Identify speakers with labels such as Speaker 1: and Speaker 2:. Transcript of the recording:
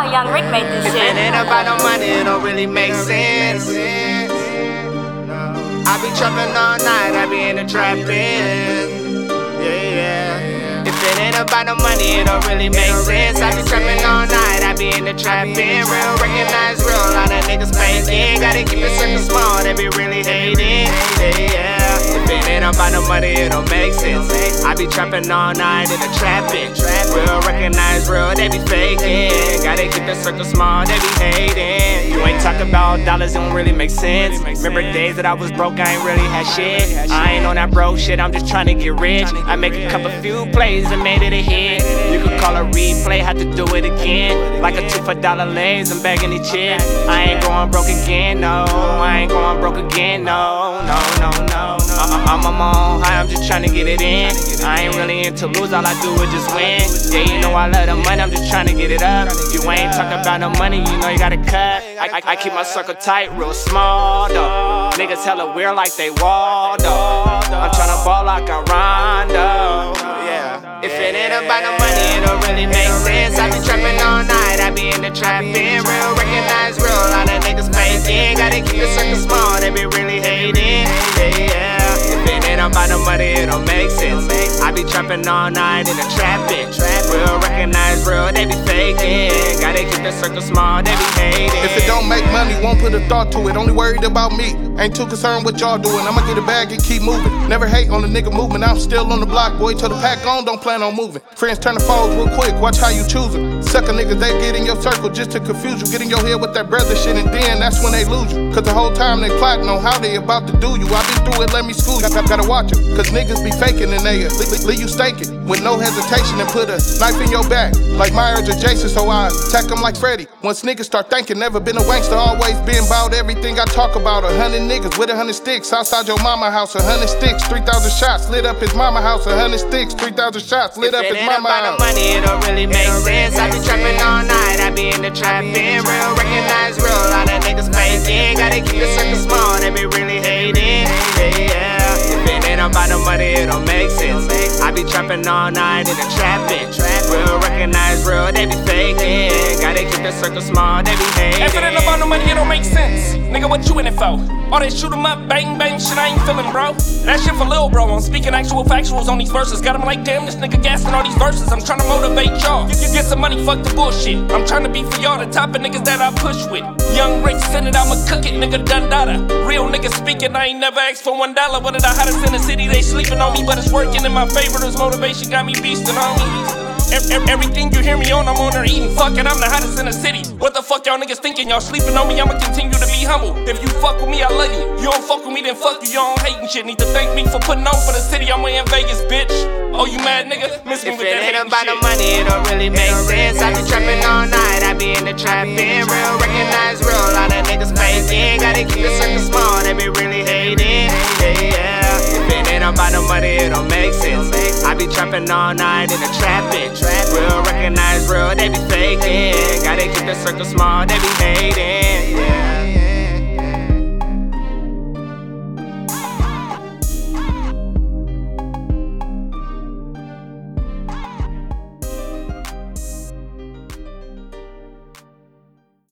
Speaker 1: Young Rick made this shit.
Speaker 2: If it ain't about no money, it don't really make sense. I be trapping all night, I be in the trapping. Yeah. If it ain't about no money, it don't really make sense. I be trapping all night, I be in the trapping. Real, recognize real, a lot of niggas faking. Gotta keep it circle small, they be really hating. Yeah. If it ain't about no money, it don't make sense. I be trapping all night in the trapping. Real, recognize real, they be faking. Gotta keep the circle small, they be hating. You ain't talking about dollars, it don't really make sense. Remember days that I was broke, I ain't really had shit. I ain't on that broke shit, I'm just trying to get rich. I make a couple few plays and made it a hit. You could call a replay, had to do it again. Like a 2 for $1 lays, I'm bagging the chip. I ain't going broke again, no. I ain't going broke again, no. I'm on my own high, I'm just trying to get it in. I ain't really into lose, all I do is just win. Yeah, you know I love the money, I'm just trying to get it up. You ain't talking about no money, you know you gotta cut. I keep my circle tight, real small, though. Niggas hella weird like they Waldo. I'm tryna ball like a Rondo. Yeah. If it ain't about no money, it don't really make sense. I be trapping all night, I be in the trapping. Real, recognize real, a lot of niggas faking. Gotta keep the circle small, they be really hating. Yeah. If it ain't about no money, it don't make sense. I be trapping all night in the trapping. Real, recognize real, they be faking. Gotta keep the circle small, they be hating.
Speaker 3: If it don't make money, won't put a thought to it. Only worried about me. Ain't too concerned what y'all doing. I'ma get a bag and keep moving. Never hate on the nigga movement. I'm still on the block, boy. Till the pack gone, don't plan on moving. Friends turn to foes real quick. Watch how you choose them. Sucker niggas, they get in your circle just to confuse you. Get in your head with that brother shit, and then that's when they lose you. Cause the whole time they plotting on how they about to do you. I been through it, let me school you. Gotta watch it. Cause niggas be faking and they leave you staking with no hesitation and put a knife in your back like Myers or Jason. So I attack them like Freddy. Once niggas start thinking, never been a wankster, always been about everything I talk about. 100 niggas with 100 sticks outside your mama house. 100 sticks, 3,000 shots lit up his mama house. 100 sticks, 3,000 shots lit up his mama house.
Speaker 2: If it ain't about no money, it don't really make sense. I be trapping all night, I be in the trapping. Real, recognize real, a lot of niggas faking. Gotta keep the circle small, they be really hating. Yeah. If it ain't about no money, it don't make sense. I be trapping all night in the trapping. Real, recognize real, they be faking. Gotta keep the circle small, they be hating.
Speaker 4: If it ain't about no money, it don't make sense. Nigga, what you in it for? All that shoot 'em up, bang bang shit, I ain't feeling, bro. That shit for lil' bro. I'm speaking actual factuals on these verses. Got 'em like, damn, this nigga gassing all these verses. I'm trying to motivate y'all. Get some money, fuck the bullshit. I'm trying to be for y'all, the type of niggas that I push with. Young Rick send it, I'ma cook it, nigga, done data. Real niggas speaking, I ain't never asked for $1. One of the hottest in the city, they sleeping on me, but it's working in my favor. This motivation got me beastin' on me. Everything you hear me on, I'm on there eating. Fuck it, I'm the hottest in the city. What the fuck y'all niggas thinking? Y'all sleeping on me, I'ma continue to be humble. If you fuck with me, I love you. You don't fuck with me, then fuck you. Y'all don't hate and shit. Need to thank me for putting on for the city. I'm way in Vegas, bitch. Oh, you mad, nigga? Miss me
Speaker 2: if
Speaker 4: with
Speaker 2: it
Speaker 4: that
Speaker 2: ain't
Speaker 4: hating
Speaker 2: about
Speaker 4: shit.
Speaker 2: no money, it don't really make sense. I be trapping all night, I be in the trapping. Real, recognize real, a lot of niggas faking. Gotta keep the circle small, they be really hating. Yeah. If it ain't about no money, it don't make sense. I be trapping all night in the trapping. Real, recognize real, they be faking. Gotta keep the circle small, they be hating.